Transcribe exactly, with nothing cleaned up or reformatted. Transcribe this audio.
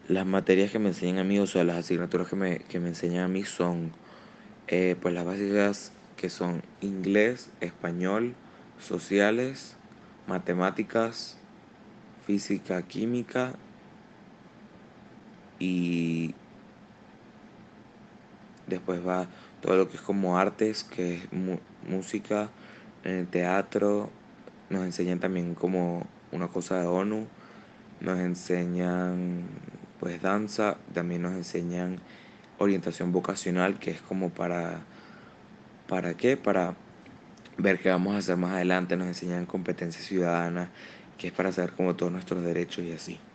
Las materias que me enseñan a mí, o sea, las asignaturas que me, que me enseñan a mí son, eh, pues las básicas que son inglés, español, sociales, matemáticas, física, química y después va todo lo que es como artes, que es mu- música, en el teatro. Nos enseñan también como una cosa de ONU. Nos enseñan pues danza. También nos enseñan orientación vocacional, que es como para, ¿para qué? Para ver qué vamos a hacer más adelante. Nos enseñan competencia ciudadana, que es para saber como todos nuestros derechos y así.